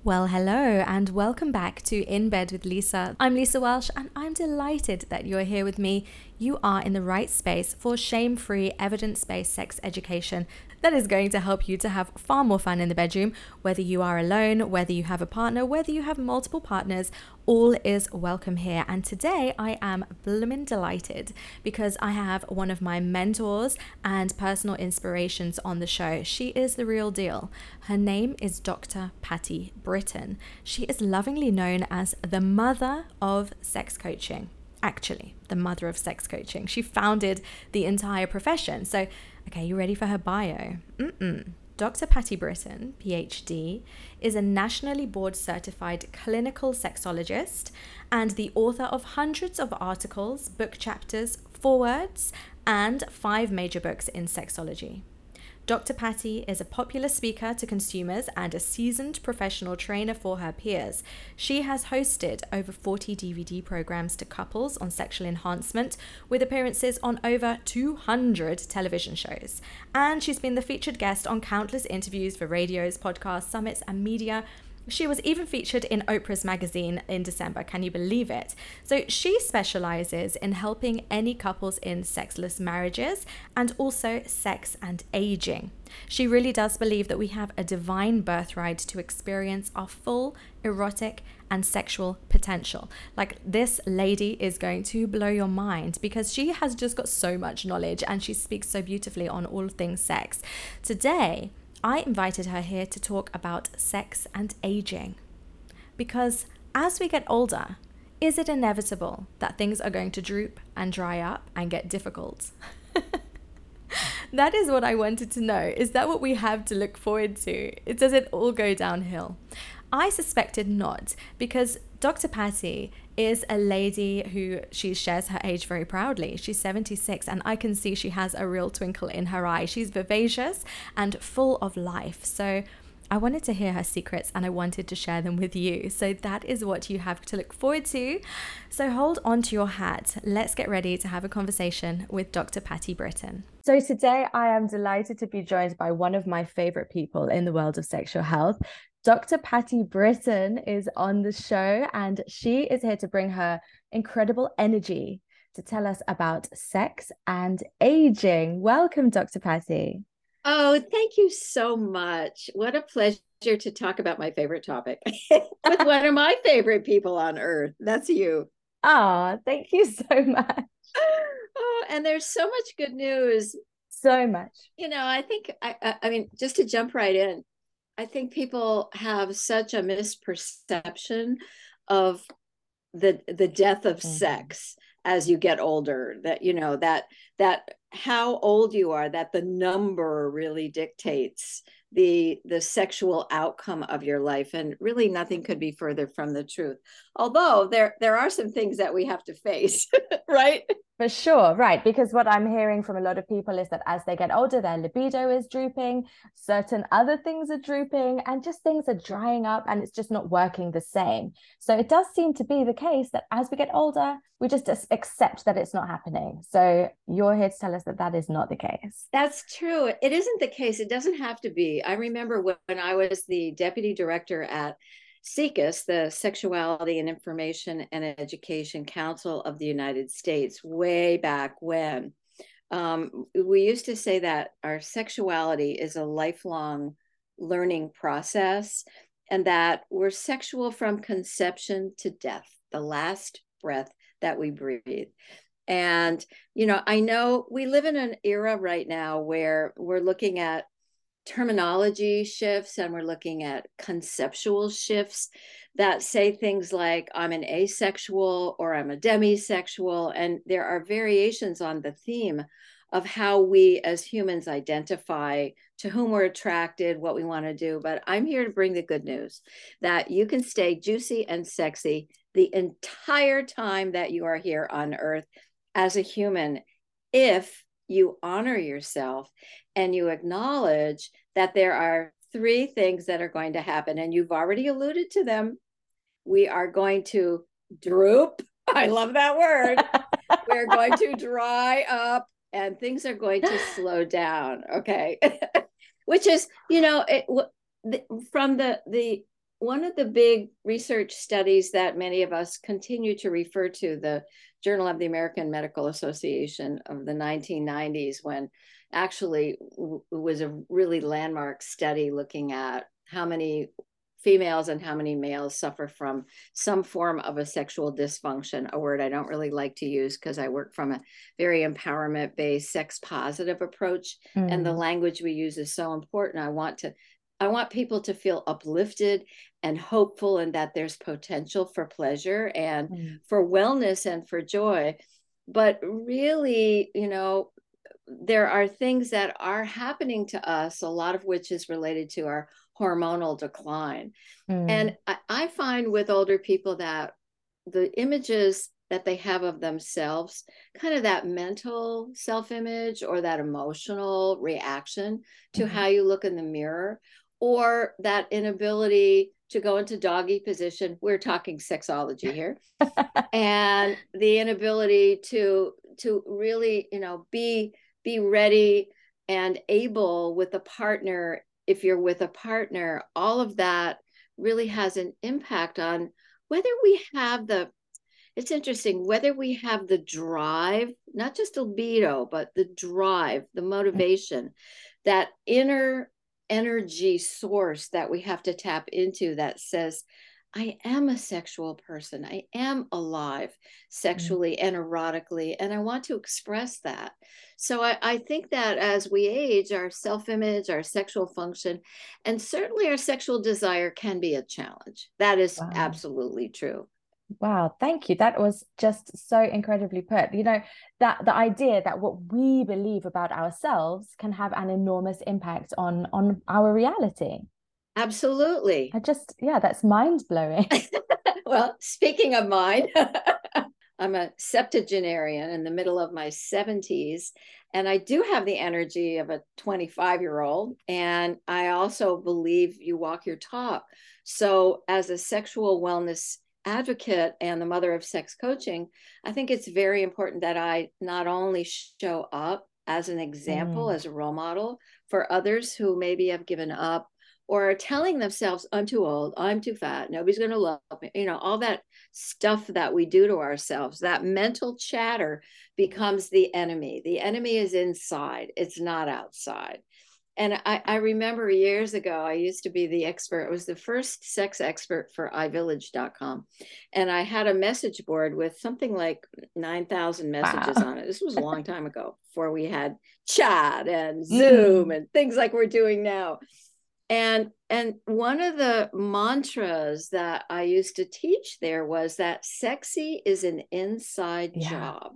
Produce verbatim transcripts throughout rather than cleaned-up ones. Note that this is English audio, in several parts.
Well, hello and welcome back to In Bed with Lisa. I'm Lisa Welsh and I'm delighted that you're here with me. You are in the right space for shame-free, evidence-based sex education that is going to help you to have far more fun in the bedroom, whether you are alone, whether you have a partner, whether you have multiple partners, all is welcome here. And today I am bloomin' delighted because I have one of my mentors and personal inspirations on the show. She is the real deal. Her name is Doctor Patty Britton. She is lovingly known as the mother of sex coaching. Actually, the mother of sex coaching. She founded the entire profession. So, okay, you ready for her bio? Mm-mm. Doctor Patty Britton, P H D, is a nationally board certified clinical sexologist and the author of hundreds of articles, book chapters, forewords, and five major books in sexology. Doctor Patty is a popular speaker to consumers and a seasoned professional trainer for her peers. She has hosted over forty D V D programs to couples on sexual enhancement, with appearances on over two hundred television shows. And she's been the featured guest on countless interviews for radios, podcasts, summits, and media. She was even featured in Oprah's magazine in December. Can you believe it? So she specializes in helping any couples in sexless marriages and also sex and aging. She really does believe that we have a divine birthright to experience our full erotic and sexual potential. Like, this lady is going to blow your mind because she has just got so much knowledge and she speaks so beautifully on all things sex. Today, I invited her here to talk about sex and aging. Because as we get older, is it inevitable that things are going to droop and dry up and get difficult? That is what I wanted to know. Is that what we have to look forward to? It does it all go downhill? I suspected not, because Doctor Patty is a lady who she shares her age very proudly. She's seventy-six and I can see she has a real twinkle in her eye. She's vivacious and full of life. So I wanted to hear her secrets and I wanted to share them with you. So that is what you have to look forward to. So hold on to your hat. Let's get ready to have a conversation with Doctor Patty Britton. So today I am delighted to be joined by one of my favorite people in the world of sexual health. Doctor Patty Britton is on the show and she is here to bring her incredible energy to tell us about sex and aging. Welcome, Doctor Patty. Oh, thank you so much. What a pleasure to talk about my favorite topic with one of my favorite people on earth. That's you. Ah, thank you so much. Oh, and there's so much good news. So much. You know, I think, I, I mean, just to jump right in, I think people have such a misperception of the the death of mm-hmm. sex as you get older, that, you know, that that how old you are, that the number really dictates the the sexual outcome of your life. And really nothing could be further from the truth. Although there there are some things that we have to face, right? For sure, right. Because what I'm hearing from a lot of people is that as they get older, their libido is drooping, certain other things are drooping, and just things are drying up and it's just not working the same. So it does seem to be the case that as we get older, we just accept that it's not happening. So you're here to tell us that that is not the case. That's true. It isn't the case. It doesn't have to be. I remember when I was the deputy director at SIECUS, the Sexuality and Information and Education Council of the United States, way back when. Um, we used to say that our sexuality is a lifelong learning process and that we're sexual from conception to death, the last breath that we breathe. And, you know, I know we live in an era right now where we're looking at terminology shifts and we're looking at conceptual shifts that say things like I'm an asexual or I'm a demisexual, and there are variations on the theme of how we as humans identify, to whom we're attracted, what we want to do. But I'm here to bring the good news that you can stay juicy and sexy the entire time that you are here on earth as a human if you honor yourself and you acknowledge that there are three things that are going to happen. And you've already alluded to them. We are going to droop. I love that word. We're going to dry up and things are going to slow down. Okay. Which is, you know, it, from the, the one of the big research studies that many of us continue to refer to, the Journal of the American Medical Association of the nineteen nineties, when actually w- was a really landmark study looking at how many females and how many males suffer from some form of a sexual dysfunction, a word I don't really like to use because I work from a very empowerment-based, sex-positive approach. Mm. And the language we use is so important. I want to, I want people to feel uplifted and hopeful, and that there's potential for pleasure and mm. for wellness and for joy. But really, you know, there are things that are happening to us, a lot of which is related to our hormonal decline. Mm. And I, I find with older people that the images that they have of themselves, kind of that mental self-image or that emotional reaction to mm-hmm. how you look in the mirror, or that inability to go into doggy position. We're talking sexology here. And the inability to to really, you know, be be ready and able with a partner. If you're with a partner, all of that really has an impact on whether we have the, it's interesting, whether we have the drive, not just a libido, but the drive, the motivation, that inner energy source that we have to tap into that says, I am a sexual person. I am alive sexually mm. and erotically, and I want to express that. So I, I think that as we age, our self-image, our sexual function, and certainly our sexual desire can be a challenge. That is wow. absolutely true. Wow, thank you. That was just so incredibly put. You know, that the idea that what we believe about ourselves can have an enormous impact on on our reality. Absolutely. I just, yeah, that's mind-blowing. Well, speaking of mind, I'm a septuagenarian in the middle of my seventies, and I do have the energy of a twenty-five-year-old, and I also believe you walk your talk. So as a sexual wellness advocate and the mother of sex coaching, I think it's very important that I not only show up as an example, mm. as a role model for others who maybe have given up or are telling themselves, I'm too old, I'm too fat, nobody's going to love me. You know, all that stuff that we do to ourselves, that mental chatter becomes the enemy. The enemy is inside, it's not outside. And I, I remember years ago, I used to be the expert. I was the first sex expert for i village dot com. And I had a message board with something like nine thousand messages wow. on it. This was a long time ago, before we had chat and Zoom mm. and things like we're doing now. And, and one of the mantras that I used to teach there was that sexy is an inside yeah. job.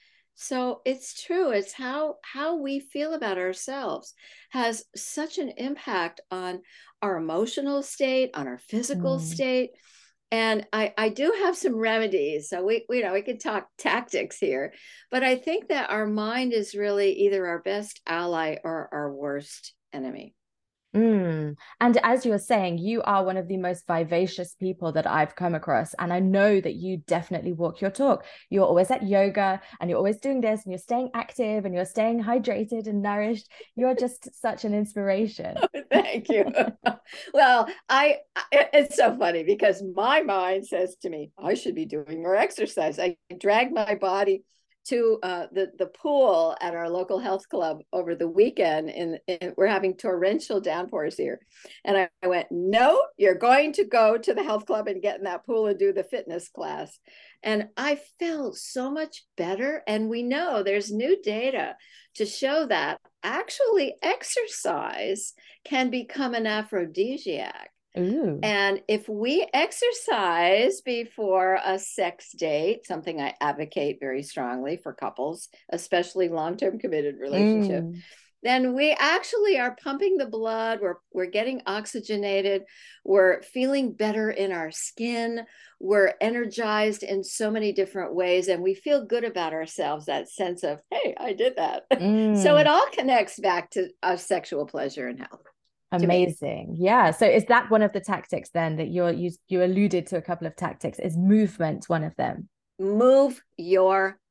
So it's true. It's how, how we feel about ourselves has such an impact on our emotional state, on our physical mm. state. And I, I do have some remedies. So we, we, you know, we could talk tactics here, but I think that our mind is really either our best ally or our worst enemy. Mm. And as you were saying, you are one of the most vivacious people that I've come across. And I know that you definitely walk your talk. You're always at yoga and you're always doing this and you're staying active and you're staying hydrated and nourished. You're just such an inspiration. Oh, thank you. Well, I, it's so funny because my mind says to me, I should be doing more exercise. I drag my body to uh, the, the pool at our local health club over the weekend, and, and we're having torrential downpours here. And I, I went, no, you're going to go to the health club and get in that pool and do the fitness class. And I felt so much better. And we know there's new data to show that actually exercise can become an aphrodisiac. Ooh. And if we exercise before a sex date, something I advocate very strongly for couples, especially long-term committed relationship, mm. then we actually are pumping the blood, we're, we're getting oxygenated, we're feeling better in our skin, we're energized in so many different ways, and we feel good about ourselves, that sense of, hey, I did that. Mm. So it all connects back to our sexual pleasure and health. Amazing. Yeah. So is that one of the tactics then that you're you you alluded to a couple of tactics? Is movement one of them? Move your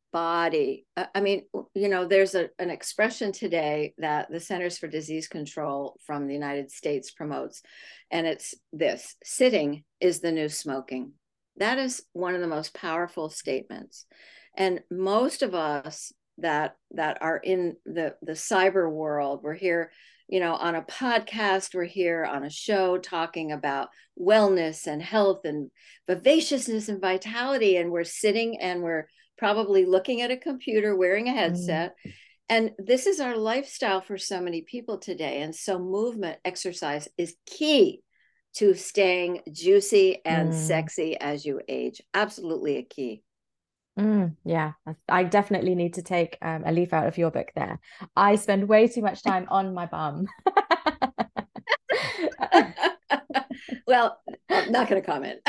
body. I mean, you know, there's a, an expression today that the Centers for Disease Control from the United States promotes, and it's this: sitting is the new smoking. That is one of the most powerful statements. And most of us that that are in the, the cyber world, we're here, you know, on a podcast, we're here on a show talking about wellness and health and vivaciousness and vitality, and we're sitting and we're probably looking at a computer, wearing a headset. Mm. And this is our lifestyle for so many people today. And so movement, exercise is key to staying juicy and mm. sexy as you age. Absolutely a key. Mm, yeah, I definitely need to take um, a leaf out of your book there. I spend way too much time on my bum. Well, I'm not going to comment.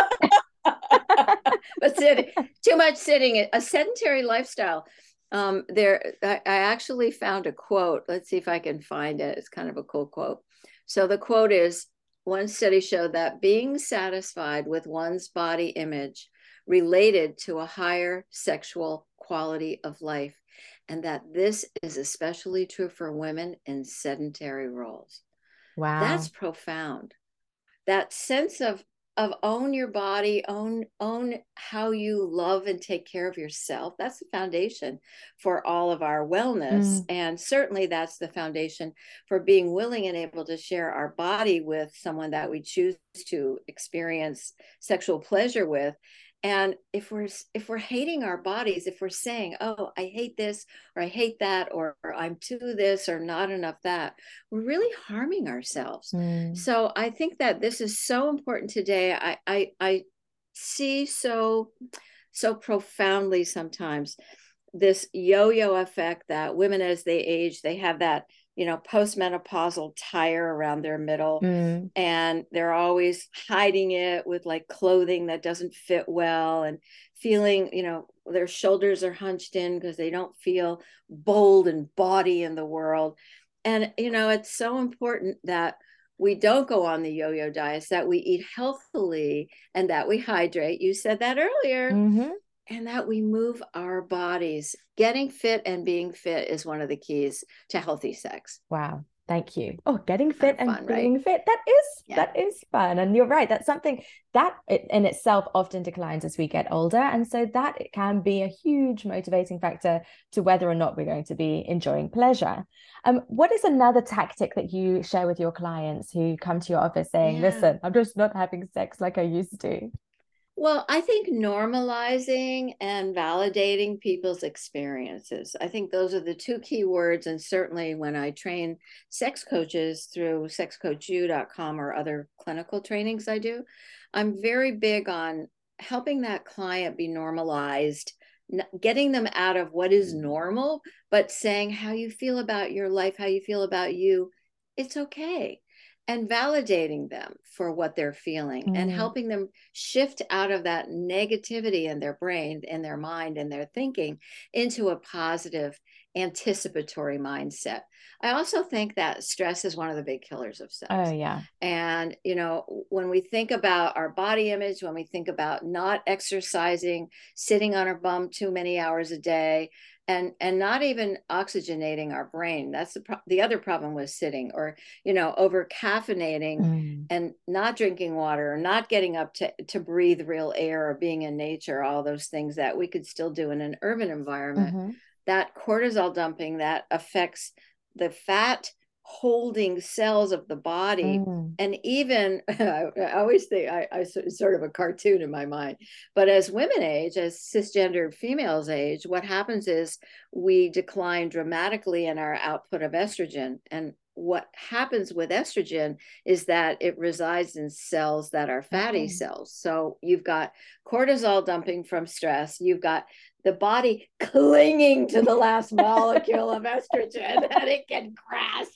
But sitting, too much sitting, a sedentary lifestyle. Um, there, I, I actually found a quote. Let's see if I can find it. It's kind of a cool quote. So the quote is, one study showed that being satisfied with one's body image related to a higher sexual quality of life, and that this is especially true for women in sedentary roles. Wow. That's profound. That sense of of own your body, own own how you love and take care of yourself. That's the foundation for all of our wellness. Mm. And certainly that's the foundation for being willing and able to share our body with someone that we choose to experience sexual pleasure with. And if we're if we're hating our bodies, if we're saying, oh, I hate this, or I hate that, or, or I'm too this, or not enough that, we're really harming ourselves. Mm. So I think that this is so important today. I, I I see so so profoundly sometimes this yo-yo effect that women, as they age, they have that, you know, postmenopausal tire around their middle, mm. and they're always hiding it with like clothing that doesn't fit well, and feeling, you know, their shoulders are hunched in because they don't feel bold and bawdy in the world. And, you know, it's so important that we don't go on the yo-yo diets, that we eat healthily, and that we hydrate. You said that earlier. Mm-hmm. And that we move our bodies. Getting fit and being fit is one of the keys to healthy sex. Wow. Thank you. Oh, getting fit and fun, being right? fit. That is, yeah. that is fun. And you're right. That's something that in itself often declines as we get older. And so that it can be a huge motivating factor to whether or not we're going to be enjoying pleasure. Um, what is another tactic that you share with your clients who come to your office saying, yeah. listen, I'm just not having sex like I used to? Well, I think normalizing and validating people's experiences. I think those are the two key words. And certainly when I train sex coaches through sex coach u dot com or other clinical trainings I do, I'm very big on helping that client be normalized, getting them out of what is normal, but saying how you feel about your life, how you feel about you, it's okay. And validating them for what they're feeling, mm. and helping them shift out of that negativity in their brain, in their mind, and their thinking into a positive, anticipatory mindset. I also think that stress is one of the big killers of sex. Oh, yeah. And, you know, when we think about our body image, when we think about not exercising, sitting on our bum too many hours a day, and and not even oxygenating our brain. That's the pro- the other problem with sitting, or, you know, over caffeinating, mm. and not drinking water, or not getting up to, to breathe real air, or being in nature, all those things that we could still do in an urban environment. Mm-hmm. That cortisol dumping that affects the fat holding cells of the body. Mm. And even, I, I always think, I, I sort of a cartoon in my mind, but as women age, as cisgendered females age, what happens is we decline dramatically in our output of estrogen. And what happens with estrogen is that it resides in cells that are fatty mm. cells. So you've got cortisol dumping from stress, you've got the body clinging to the last molecule of estrogen that it can grasp.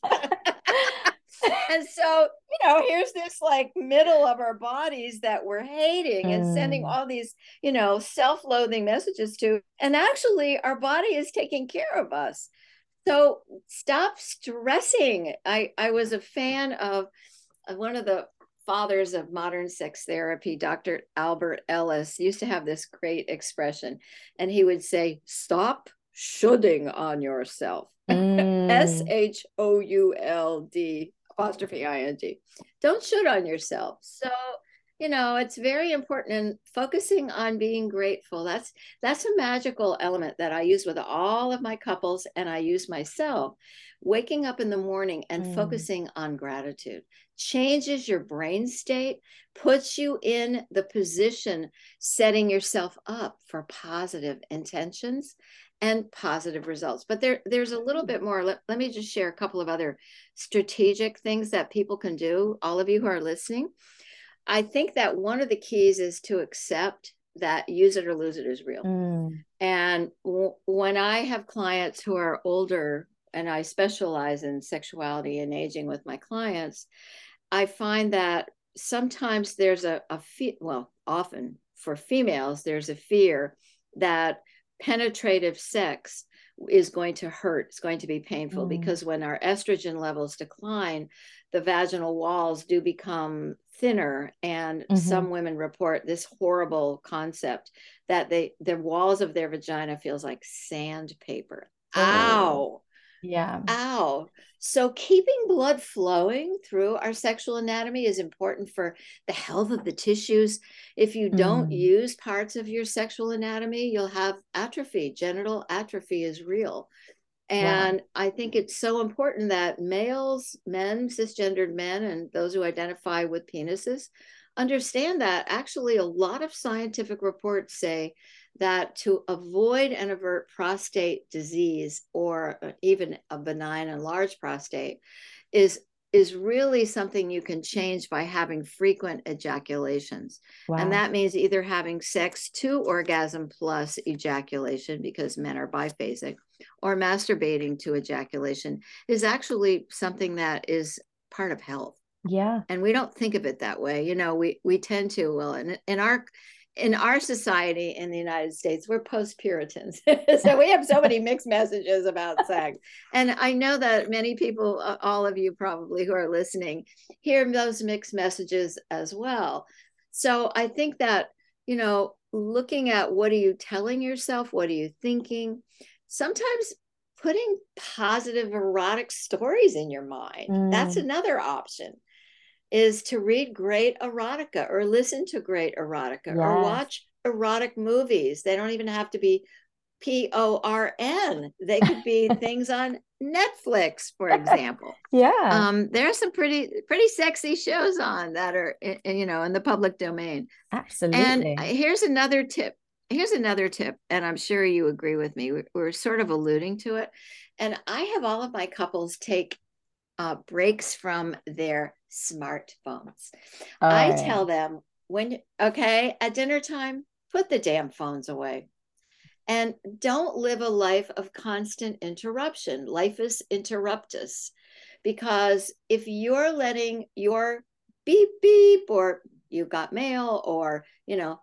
And so, you know, here's this like middle of our bodies that we're hating mm. and sending all these, you know, self-loathing messages to, and actually our body is taking care of us. So stop stressing. I, I was a fan of, of one of the fathers of modern sex therapy, Doctor Albert Ellis, used to have this great expression, and he would say, stop shoulding on yourself. Mm. S H O U L D apostrophe I N G. Don't should on yourself. So, you know, it's very important, and focusing on being grateful. That's that's a magical element that I use with all of my couples, and I use myself. Waking up in the morning and Mm. focusing on gratitude changes your brain state, puts you in the position, setting yourself up for positive intentions and positive results. But there, there's a little bit more. Let, let me just share a couple of other strategic things that people can do, all of you who are listening. I think that one of the keys is to accept that use it or lose it is real. Mm. And w- when I have clients who are older, and I specialize in sexuality and aging with my clients, I find that sometimes there's a, a fe- well, often for females, there's a fear that penetrative sex is going to hurt, it's going to be painful, Mm. because when our estrogen levels decline, the vaginal walls do become thinner. And Mm-hmm. some women report this horrible concept that they the walls of their vagina feels like sandpaper. Oh. Ow. Yeah. Ow. So keeping blood flowing through our sexual anatomy is important for the health of the tissues. If you don't Mm. use parts of your sexual anatomy, you'll have atrophy. Genital atrophy is real. And wow. I think it's so important that males, men, cisgendered men, and those who identify with penises understand that actually a lot of scientific reports say that to avoid and avert prostate disease, or even a benign and large prostate, is is really something you can change by having frequent ejaculations. Wow. And that means either having sex to orgasm plus ejaculation, because men are biphasic, or masturbating to ejaculation is actually something that is part of health. Yeah. And we don't think of it that way. You know, we we tend to, well, in, in our in our society in the United States, we're post-Puritans. So we have so many mixed messages about sex. And I know that many people, all of you probably who are listening, hear those mixed messages as well. So I think that, you know, looking at what are you telling yourself? What are you thinking? Sometimes putting positive erotic stories in your mind, mm. that's another option. Is to read great erotica or listen to great erotica, yes. or watch erotic movies. They don't even have to be P O R N. They could be things on Netflix, for example. Yeah. Um, there are some pretty, pretty sexy shows on that are, in, you know, in the public domain. Absolutely. And here's another tip. Here's another tip, and I'm sure you agree with me. We're, we're sort of alluding to it. And I have all of my couples take Uh, breaks from their smartphones. Oh, I yeah. tell them, when, okay, at dinner time, put the damn phones away. And don't live a life of constant interruption. Life is interruptus. Because if you're letting your beep, beep, or you got mail, or, you know,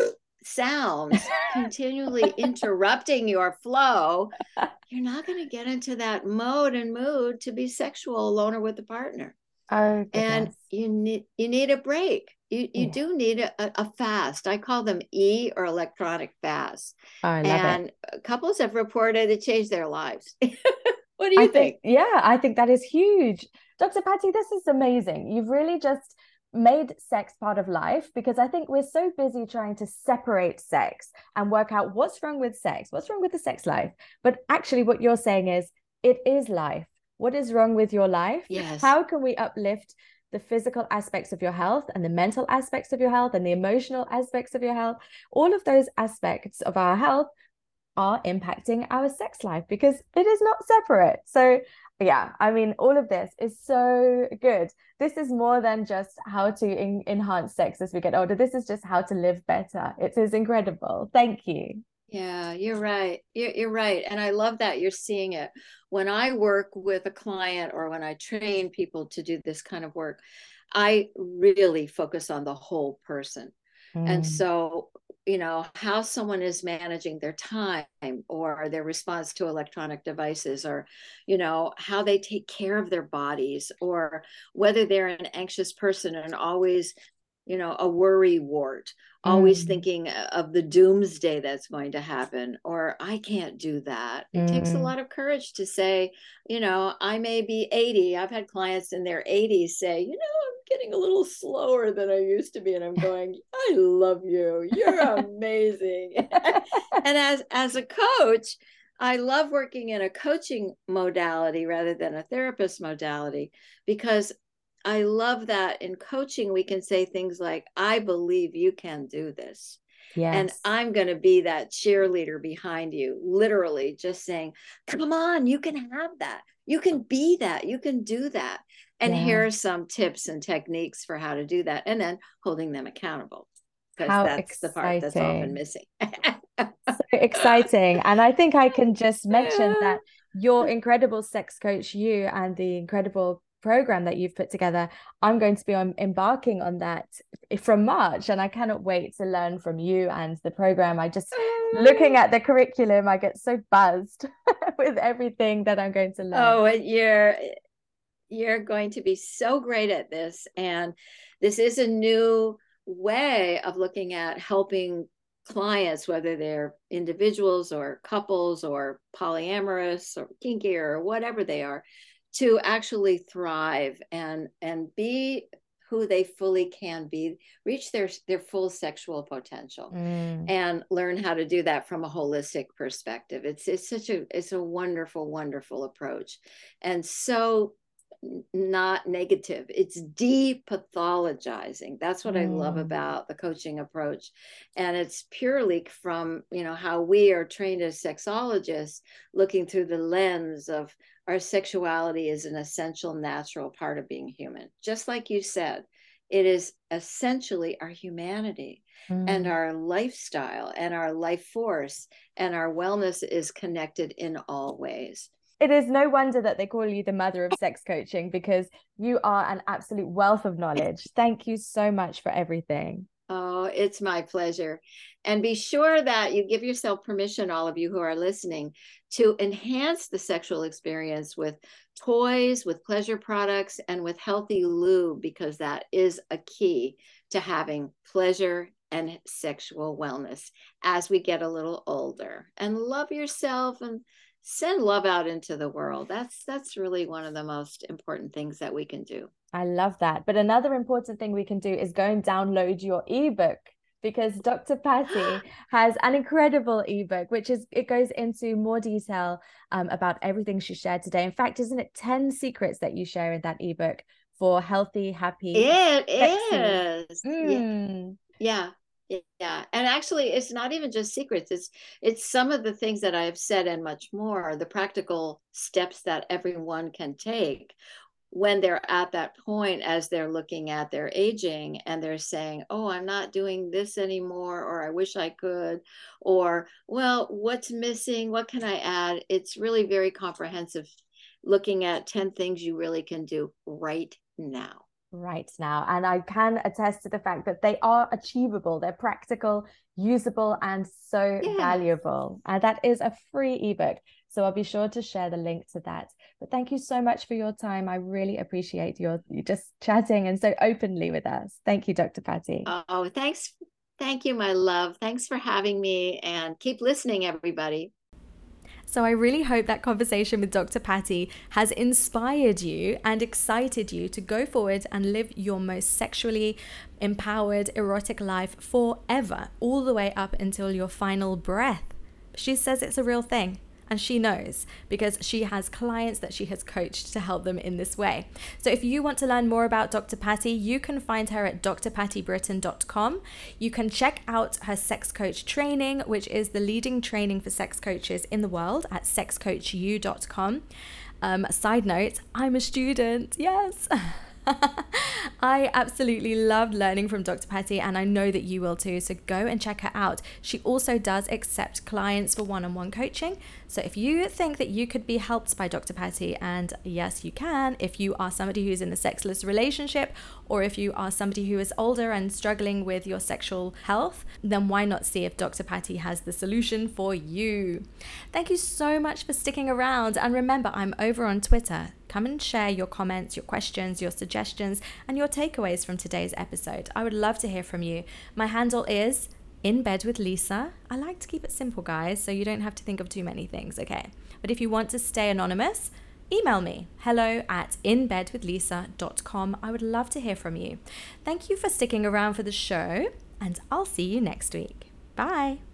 sounds continually interrupting your flow, you're not going to get into that mode and mood to be sexual alone or with a partner. Oh, and you need you need a break. You you yeah. do need a, a fast. I call them E or electronic fasts. Oh, I love and it. Couples have reported it changed their lives. What do you I think? think? Yeah, I think that is huge. Doctor Patty, this is amazing. You've really just made sex part of life, because I think we're so busy trying to separate sex and work out what's wrong with sex, what's wrong with the sex life. But actually what you're saying is it is life. What is wrong with your life? Yes. How can we uplift the physical aspects of your health and the mental aspects of your health and the emotional aspects of your health? All of those aspects of our health are impacting our sex life, because it is not separate. So yeah, I mean, all of this is so good. This is more than just how to in- enhance sex as we get older. This is just how to live better. It is incredible. Thank you. Yeah, you're right. You're, you're right. And I love that you're seeing it. When I work with a client, or when I train people to do this kind of work, I really focus on the whole person. Mm. And so you know, how someone is managing their time or their response to electronic devices, or, you know, how they take care of their bodies, or whether they're an anxious person and always, you know, a worry wart, always Mm. thinking of the doomsday that's going to happen, or I can't do that. It Mm. takes a lot of courage to say, you know, I may be eighty. I've had clients in their eighties say, you know, I'm getting a little slower than I used to be. And I'm going, I love you. You're amazing. And as, as a coach, I love working in a coaching modality rather than a therapist modality, because I love that in coaching, we can say things like, I believe you can do this. Yes. And I'm going to be that cheerleader behind you, literally just saying, come on, you can have that. You can be that. You can do that. And Yeah. here are some tips and techniques for how to do that. And then holding them accountable, because How that's exciting. the part that's often missing. So exciting. And I think I can just mention that your incredible sex coach, you, and the incredible program that you've put together, I'm going to be on, embarking on that from March, and I cannot wait to learn from you and the program. I just, looking at the curriculum, I get so buzzed with everything that I'm going to learn. Oh, you're you're going to be so great at this. And this is a new way of looking at helping clients, whether they're individuals or couples or polyamorous or kinky or whatever they are, to actually thrive and and be who they fully can be, reach their their full sexual potential, Mm. and learn how to do that from a holistic perspective. It's it's such a it's a wonderful, wonderful approach, and so not negative. It's depathologizing. That's what mm. I love about the coaching approach. And it's purely from, you know, how we are trained as sexologists, looking through the lens of our sexuality is an essential natural part of being human. Just like you said, it is essentially our humanity mm. and our lifestyle and our life force, and our wellness is connected in all ways. It is no wonder that they call you the mother of sex coaching, because you are an absolute wealth of knowledge. Thank you so much for everything. Oh, it's my pleasure. And be sure that you give yourself permission, all of you who are listening, to enhance the sexual experience with toys, with pleasure products, and with healthy lube, because that is a key to having pleasure and sexual wellness as we get a little older. And love yourself and send love out into the world. That's that's really one of the most important things that we can do. I love that. But another important thing we can do is go and download your ebook, because Doctor Patty has an incredible ebook, which is, it goes into more detail um, about everything she shared today. In fact, isn't it ten secrets that you share in that ebook for healthy, happy, It sexy? is. Mm. Yeah. Yeah. Yeah. And actually, it's not even just secrets. It's it's some of the things that I have said and much more, the practical steps that everyone can take when they're at that point, as they're looking at their aging and they're saying, oh, I'm not doing this anymore, or I wish I could, or, well, what's missing? What can I add? It's really very comprehensive, looking at ten things you really can do right now. Right now. And I can attest to the fact that they are achievable. They're practical, usable, and so yeah. valuable. And that is a free ebook. So I'll be sure to share the link to that. But thank you so much for your time. I really appreciate your you just chatting and so openly with us. Thank you, Doctor Patty. Oh, thanks. Thank you, my love. Thanks for having me, and keep listening, everybody. So I really hope that conversation with Doctor Patty has inspired you and excited you to go forward and live your most sexually empowered, erotic life forever, all the way up until your final breath. She says it's a real thing. And she knows, because she has clients that she has coached to help them in this way. So if you want to learn more about Doctor Patty, you can find her at d r patty britton dot com. You can check out her sex coach training, which is the leading training for sex coaches in the world, at sex coach u dot com. Um, side note, I'm a student, yes. I absolutely loved learning from Doctor Patty, and I know that you will too. So go and check her out. She also does accept clients for one-on-one coaching. So if you think that you could be helped by Doctor Patty, and yes, you can, if you are somebody who's in a sexless relationship, or if you are somebody who is older and struggling with your sexual health, then why not see if Doctor Patty has the solution for you? Thank you so much for sticking around. And remember, I'm over on Twitter. Come and share your comments, your questions, your suggestions, and your takeaways from today's episode. I would love to hear from you. My handle is In Bed with Lisa. I like to keep it simple, guys, so you don't have to think of too many things, okay? But if you want to stay anonymous, email me, hello at in bed with lisa dot com. I would love to hear from you. Thank you for sticking around for the show, and I'll see you next week. Bye.